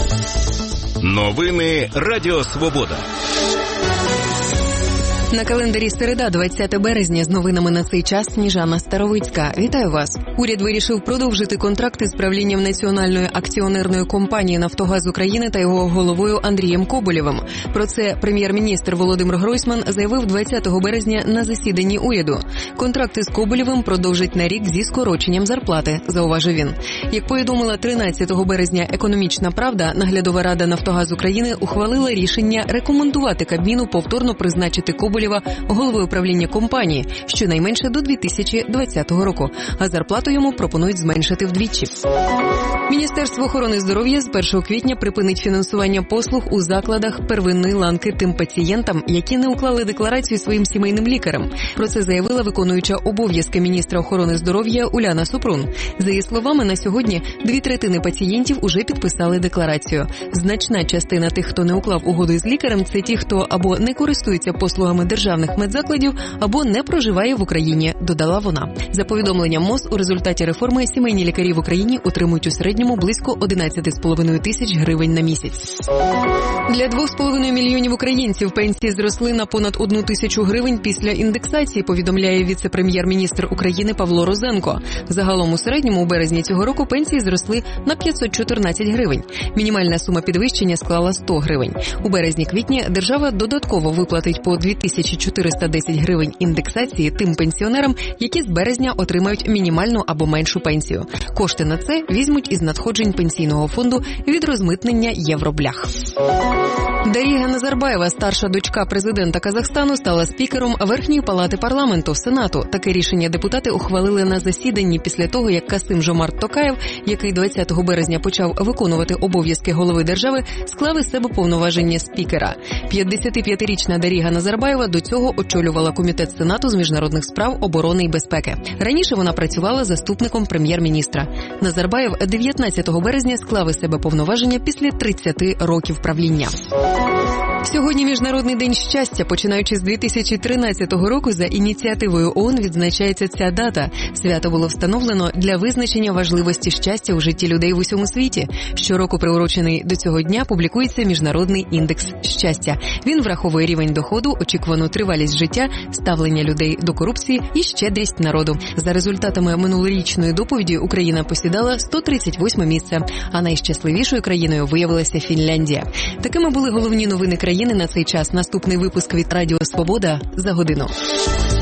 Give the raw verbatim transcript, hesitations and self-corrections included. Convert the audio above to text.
Новини Радіо Свобода. На календарі середа, двадцяте березня, з новинами на цей час Сніжана Старовицька. Вітаю вас. Уряд вирішив продовжити контракти з правлінням Національної акціонерної компанії «Нафтогаз України» та його головою Андрієм Коболєвим. Про це прем'єр-міністр Володимир Гройсман заявив двадцятого березня на засіданні уряду. Контракти з Коболєвим продовжать на рік зі скороченням зарплати, зауважив він. Як повідомила тринадцятого березня «Економічна правда», наглядова рада «Нафтогаз України» ухвалила рішення рекомендувати Кабміну повторно призначити Коболєва головою правління компанії, щонайменше до дві тисячі двадцятого року, а зарплату йому пропонують зменшити вдвічі. Міністерство охорони здоров'я з першого квітня припинить фінансування послуг у закладах первинної ланки тим пацієнтам, які не уклали декларацію своїм сімейним лікарем. Про це заявила виконуюча обов'язки міністра охорони здоров'я Уляна Супрун. За її словами, на сьогодні дві третини пацієнтів уже підписали декларацію. Значна частина тих, хто не уклав угоду з лікарем, це ті, хто або не користується послугами державних медзакладів, або не проживає в Україні, додала вона. За повідомленням МОЗ, у результаті реформи сімейні лікарі в Україні отримують у середньому близько одинадцять з половиною тисяч гривень на місяць. Для двох з половиною мільйонів українців пенсії зросли на понад одну тисячу гривень після індексації, повідомляє віце-прем'єр-міністр України Павло Розенко. Загалом у середньому у березні цього року пенсії зросли на п'ятсот чотирнадцять гривень. Мінімальна сума підвищення склала сто гривень. У березні-квітні держава додатково виплатить по дві тисячі чотириста десять гривень індексації тим пенсіонерам, які з березня отримають мінімальну або меншу пенсію. Кошти на це візьмуть із надходжень пенсійного фонду від розмитнення євроблях. Даріга Назарбаєва, старша дочка президента Казахстану, стала спікером Верхньої палати парламенту Сенату. Таке рішення депутати ухвалили на засіданні після того, як Касим-Жомарт Токаєв, який двадцятого березня почав виконувати обов'язки голови держави, склав із себе повноваження спікера. п'ятдесятип'ятирічна Даріга Назарбаєва до цього очолювала комітет Сенату з міжнародних справ, оборони і безпеки. Раніше вона працювала заступником прем'єр-міністра. Назарбаєв дев'ятнадцятого березня склав із себе повноваження після тридцяти років правління. Сьогодні Міжнародний день щастя. Починаючи з дві тисячі тринадцятого року, за ініціативою ООН відзначається ця дата. Свято було встановлено для визначення важливості щастя у житті людей в усьому світі. Щороку, приурочений до цього дня, публікується Міжнародний індекс щастя. Він враховує рівень доходу, очікувану тривалість життя, ставлення людей до корупції і щедрість народу. За результатами минулорічної доповіді Україна посідала сто тридцять восьме місце, а найщасливішою країною виявилася Фінляндія. Такими були головні новини країни на цей час. Наступний випуск від Радіо Свобода за годину.